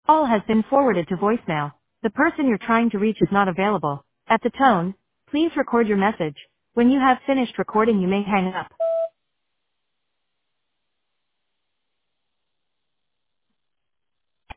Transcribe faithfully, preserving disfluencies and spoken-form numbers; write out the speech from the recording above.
Call has been forwarded to voicemail. The person you're trying to reach is not available. At the tone, please record your message. When you have finished recording, you may hang up.